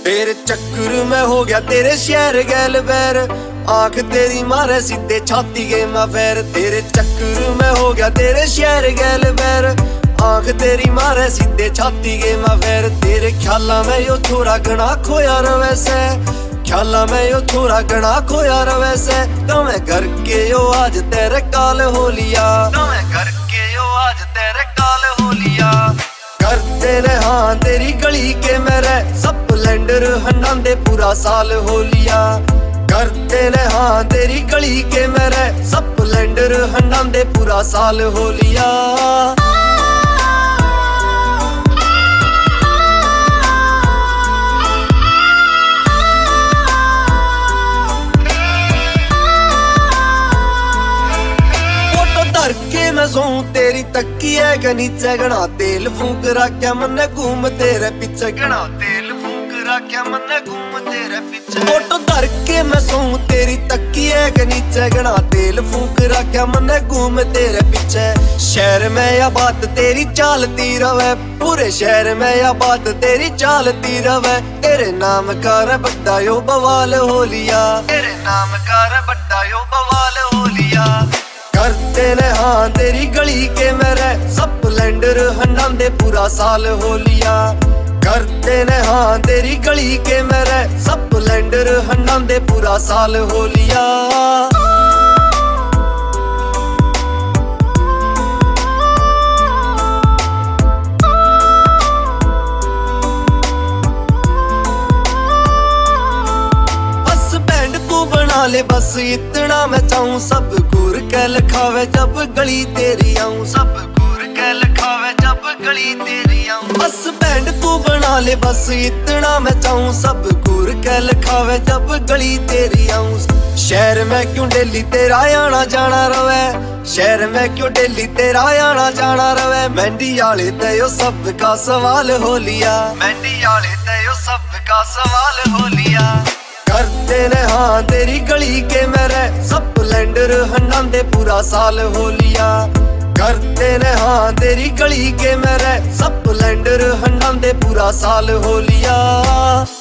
तेरे चक्कर में हो गया तेरे शहर गैल बैर, आंख तेरी मारे सीधे छाती के मैं फैर। तेरे चक्कर में हो गया तेरे शहर गैल बैर, आंख तेरी मारे सीधे छाती के मैं फैर। तेरे ख्याला में यो थोड़ा घना खोया रवैसे, ख्याला में यो थोड़ा घना खोया रवैसे। तो मैं घर के यो आज तेरे काल हो लिया, तो मैं घर के यो आज तेरे काल हो लिया। करते ने हाँ तेरी गली के मेरे स्प्लेंडर हंडांदे पूरा साल हो लिया। करते ने हाँ तेरी गली के मेरे स्प्लेंडर हंडांदे पूरा साल हो लिया। के मैं सोऊं तेरी तकिए के नीचे, घना तेल फूंक रख्या मन्ने घूम तेरे पीछे, घना तेल फूंक रख्या मन्ने घूम तेरे पीछे। फोटो धर के मैं सोऊं तेरी तकिए के नीचे, घना तेल फूंक रख्या मन्ने घूम तेरे पीछे। शहर में या बात तेरी चालती रवे, पूरे शहर में या बात तेरी चालती रवे। तेरे नाम का रे बड्डा यो बवाल हो लिया, तेरे नाम का रे बड्डा यो बवाल हो लिया। करते ने हाँ तेरी गली के मेरे स्प्लेंडर हंडांदे पूरा साल हो लिया। करते ने हाँ तेरी गली के मेरे स्प्लेंडर हंडांदे पूरा साल हो लिया। ले बस इतना मैं चाहूं, सब घूर के लिखावे जब गली तेरी आऊं, सब घूर के लिखावे जब गली तेरी आऊं। बस बैंड तू बना ले बस इतना मैं चाहूं, सब घूर के लिखावे जब गली तेरी आऊं। शहर में क्यों डेली तेरा आना जाना रवे, शहर में क्यों डेली तेरा आना जाना रवे। मेहंदी आले ते यो सब का सवाल हो लिया, मेहंदी आले ते यो सब का सवाल हो लिया। करते ने हाँ तेरी गली के मेरे स्प्लेंडर हंडांदे पूरा साल हो लिया। करते ने हाँ तेरी गली के मेरे स्प्लेंडर हंडांदे पूरा साल हो लिया।